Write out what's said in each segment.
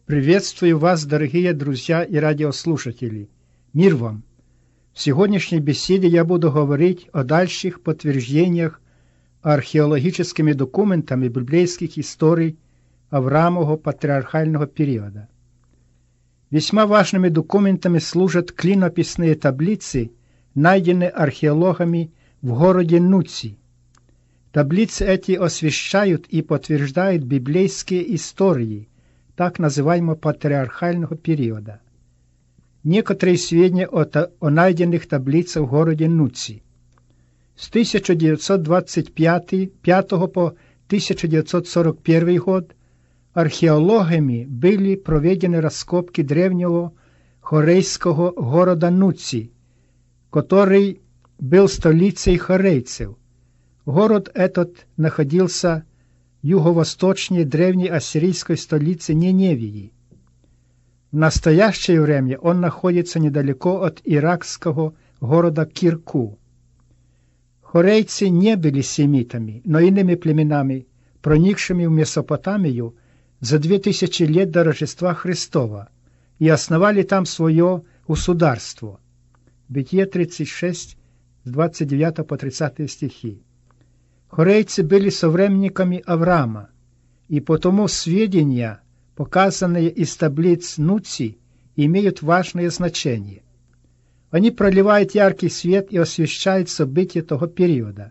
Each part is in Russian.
Приветствую вас, дорогие друзья и радиослушатели. Мир вам! В сегодняшней беседе я буду говорить о дальших подтверждениях археологическими документами библейских историй Авраамового патриархального периода. Весьма важными документами служат клинописные таблицы, найденные археологами в городе Нуци. Таблицы эти освещают и подтверждают библейские истории так называемого патриархального периода. Некоторые сведения о найденных таблицах в городе Нуци. С 1925 по 1941 год археологами были проведены раскопки древнего хорейского города Нуци, который был столицей хорейцев. Город этот находился юго-восточнее древней ассирийской столицы Ниневии. В настоящее время он находится недалеко от иракского города Кирку. Хорейцы не были семитами, но иными племенами, проникшими в Месопотамию за 2000 лет до Рождества Христова и основали там свое государство. Бытие 36, с 29 по 30 стихи. Хорейцы были современниками Авраама, и потому сведения, показанные из таблиц Нуци, имеют важное значение. Они проливают яркий свет и освещают события того периода.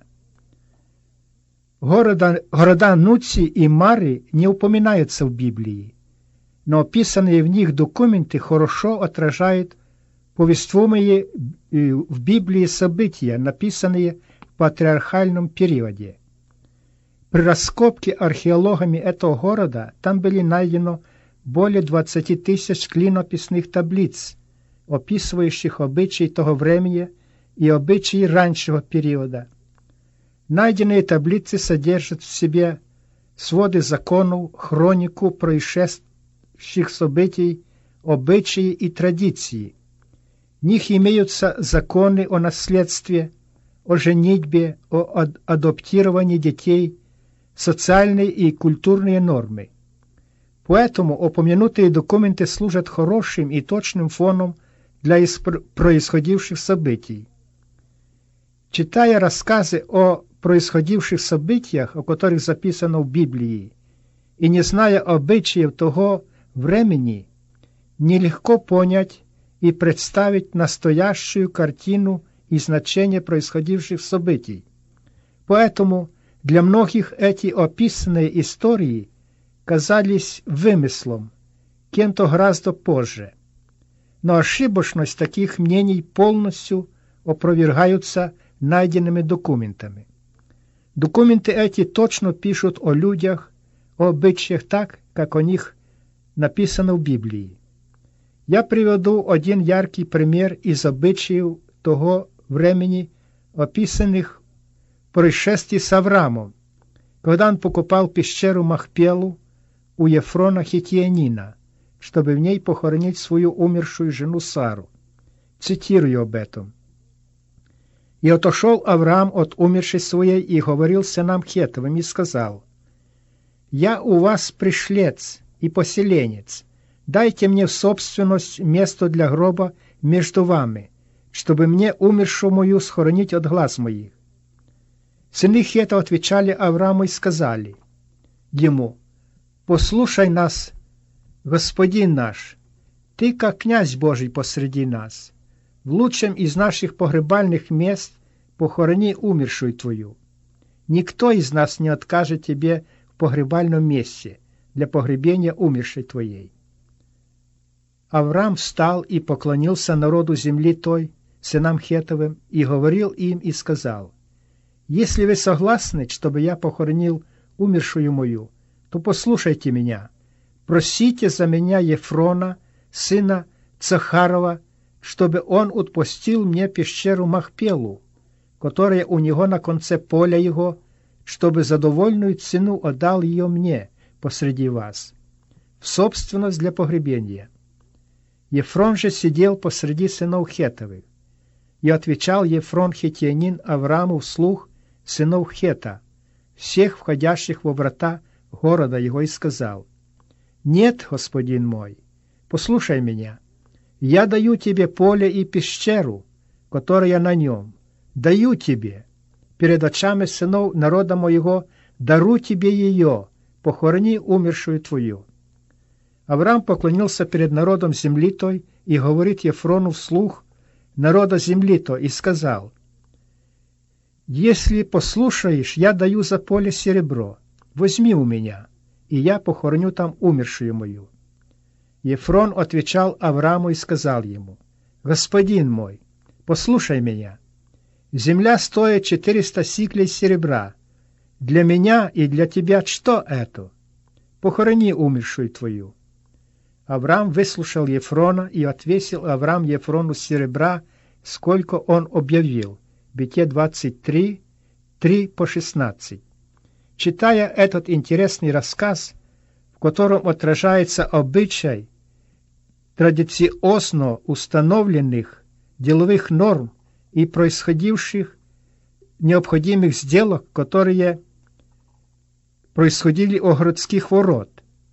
Города Нуци и Мари не упоминаются в Библии, но описанные в них документы хорошо отражают повествуемые в Библии события, написанные в патриархальном периоде. При раскопке археологами этого города там были найдено более 20 тысяч клинописных таблиц, описывающих обычаи того времени и обычаи раннего периода. Найденные таблицы содержат в себе своды законов, хронику происшедших событий, обычаи и традиции. В них имеются законы о наследстве, о женитьбе, о адаптировании детей, социальные и культурные нормы. Поэтому упомянутые документы служат хорошим и точным фоном для происходивших событий. Читая рассказы о происходивших событиях, о которых записано в Библии, и не зная обычаев того времени, нелегко понять и представить настоящую картину и значение происходивших событий. Поэтому для многих эти описанные истории казались вымыслом, кем-то гораздо позже. Но ошибочность таких мнений полностью опровергаются найденными документами. Документы эти точно пишут о людях, о обычаях так, как о них написано в Библии. Я приведу один яркий пример из обычаев того времени, описанных в происшествии с Авраамом, когда он покупал пещеру Махпелу у Ефрона Хитиянина, чтобы в ней похоронить свою умершую жену Сару. Цитирую об этом. «И отошел Авраам от умершей своей и говорил сынам Хеттовым и сказал: «Я у вас пришлец и поселенец, дайте мне в собственность место для гроба между вами, чтобы мне умершую мою схоронить от глаз моих». Сыны Хета отвечали Аврааму и сказали ему: «Послушай нас, Господин наш, ты, как князь Божий посреди нас, в лучшем из наших погребальных мест похорони умершую твою. Никто из нас не откажет тебе в погребальном месте для погребения умершей твоей». Авраам встал и поклонился народу земли той, сынам Хеттовым, и говорил им и сказал: «Если вы согласны, чтобы я похоронил умершую мою, то послушайте меня. Просите за меня Ефрона, сына Цахарова, чтобы он отпустил мне пещеру Махпелу, которая у него на конце поля его, чтобы за довольную цену отдал ее мне посреди вас, в собственность для погребения». Ефрон же сидел посреди сынов Хеттовых. И отвечал Ефрон Хитиянин Аврааму вслух сынов Хета, всех входящих во врата города его, и сказал: Нет, господин мой, послушай меня. Я даю тебе поле и пещеру, которая на нем. Даю тебе. Перед очами сынов народа моего дару тебе ее, похорони умершую твою. Авраам поклонился перед народом земли той и говорит Ефрону вслух народа земли той и сказал: «Если послушаешь, я даю за поле серебро, возьми у меня, и я похороню там умершую мою». Ефрон отвечал Аврааму и сказал ему: «Господин мой, послушай меня. Земля стоит 400 сиклей серебра. Для меня и для тебя что это? Похорони умершую твою». Авраам выслушал Ефрона и отвесил Авраам Ефрону серебра, сколько он объявил. Бытие 23, 3-16. Читая этот интересный рассказ, в котором отражается обычай традиционно установленных деловых норм и происходивших необходимых сделок, которые происходили у городских ворот,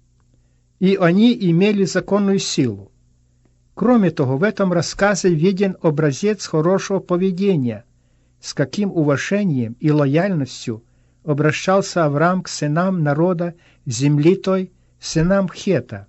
и они имели законную силу. Кроме того, в этом рассказе виден образец хорошего поведения, с каким уважением и лояльностью обращался Авраам к сынам народа земли той, сынам Хета.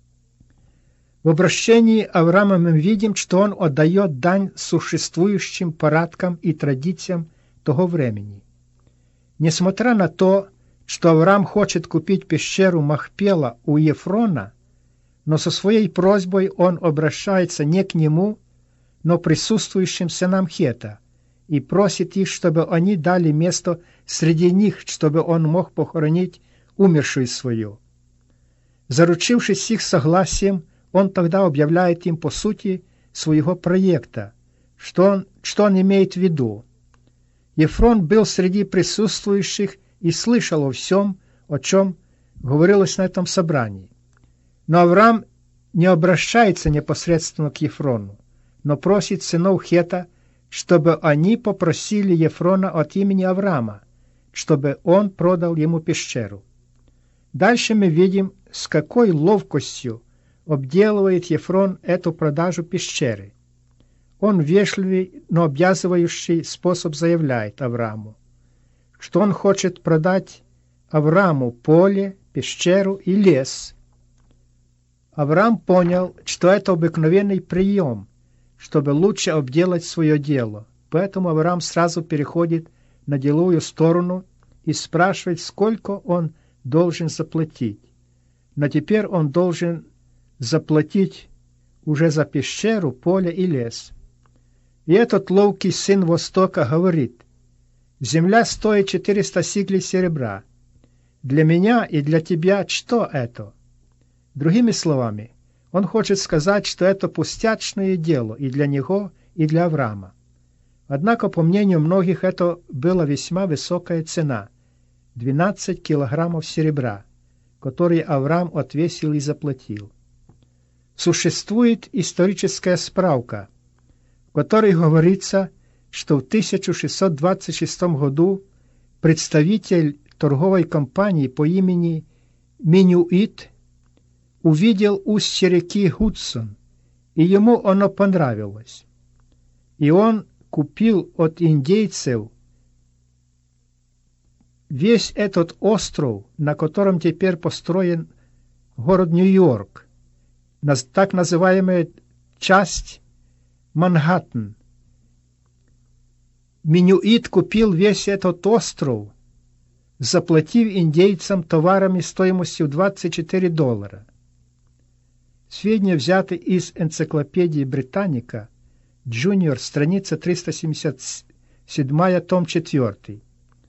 В обращении Авраама мы видим, что он отдает дань существующим порядкам и традициям того времени. Несмотря на то, что Авраам хочет купить пещеру Махпела у Ефрона, но со своей просьбой он обращается не к нему, но присутствующим сынам Хета, и просит их, чтобы они дали место среди них, чтобы он мог похоронить умершую свою. Заручившись их согласием, он тогда объявляет им по сути своего проекта, что он имеет в виду. Ефрон был среди присутствующих и слышал о всем, о чем говорилось на этом собрании. Но Авраам не обращается непосредственно к Ефрону, но просит сынов Хета, чтобы они попросили Ефрона от имени Авраама, чтобы он продал ему пещеру. Дальше мы видим, с какой ловкостью обделывает Ефрон эту продажу пещеры. Он вежливый, но обязывающий способ заявляет Аврааму, что он хочет продать Аврааму поле, пещеру и лес. Авраам понял, что это обыкновенный прием, чтобы лучше обделать свое дело. Поэтому Авраам сразу переходит на деловую сторону и спрашивает, сколько он должен заплатить. Но теперь он должен заплатить уже за пещеру, поле и лес. И этот ловкий сын Востока говорит: «Земля стоит 400 сиклей серебра. Для меня и для тебя что это?» Другими словами, он хочет сказать, что это пустячное дело и для него, и для Авраама. Однако, по мнению многих, это была весьма высокая цена – 12 килограммов серебра, которые Авраам отвесил и заплатил. Существует историческая справка, в которой говорится, что в 1626 году представитель торговой компании по имени Минюит увидел устье реки Гудсон, и ему оно понравилось. И он купил от индейцев весь этот остров, на котором теперь построен город Нью-Йорк, так называемая часть Манхэттен. Минюит купил весь этот остров, заплатив индейцам товарами стоимостью $24. Сведения взяты из энциклопедии Британика, Junior, страница 377, том 4.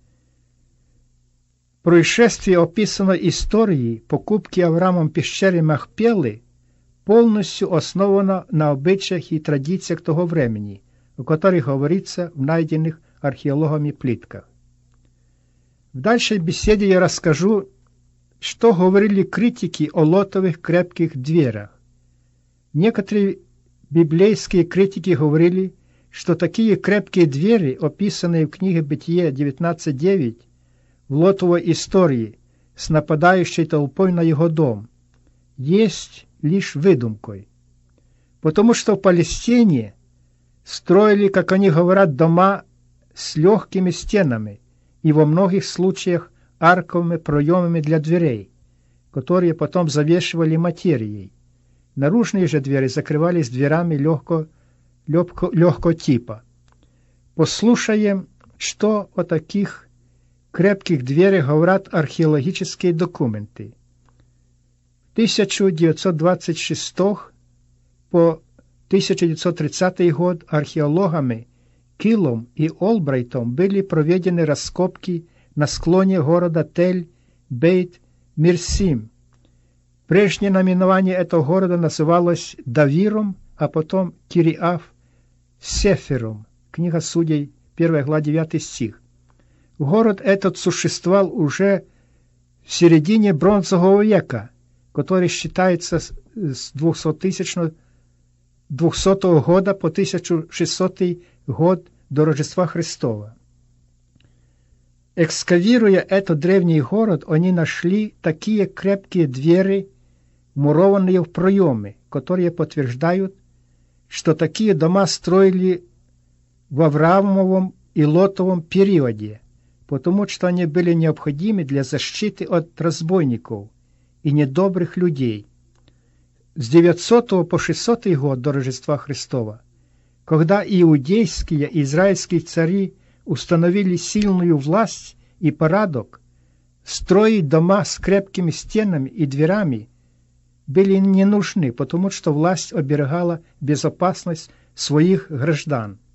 Происшествие, описано историей покупки Авраамом пещеры Махпелы, полностью основано на обычаях и традициях того времени, о которых говорится в найденных археологами плитках. В дальшей беседе я расскажу, что говорили критики о лотовых крепких дверях. Некоторые библейские критики говорили, что такие крепкие двери, описанные в книге Бытие 19:9, в лотовой истории с нападающей толпой на его дом, есть лишь выдумкой. Потому что в Палестине строили, как они говорят, дома с легкими стенами и во многих случаях арковыми проемами для дверей, которые потом завешивали материей. Наружные же двери закрывались дверями легкого типа. Послушаем, что о таких крепких дверях говорят археологические документы. В 1926 по 1930 год археологами Киллом и Олбрайтом были проведены раскопки на склоне города Тель-Бейт-Мирсим. Прежнее наименование этого города называлось Давиром, а потом Кириаф-Сефером. Книга Судей, 1 глава, 9 стих. Город этот существовал уже в середине бронзового века, который считается с 200 года по 1600 год до Рождества Христова. Экскавируя этот древний город, они нашли такие крепкие двери, мурованные в проемы, которые подтверждают, что такие дома строили в Авраамовом и Лотовом периоде, потому что они были необходимы для защиты от разбойников и недобрых людей. С 900 по 600 год до Рождества Христова, когда иудейские и израильские цари установили сильную власть и порядок, строить дома с крепкими стенами и дверями были не нужны, потому что власть оберегала безопасность своих граждан.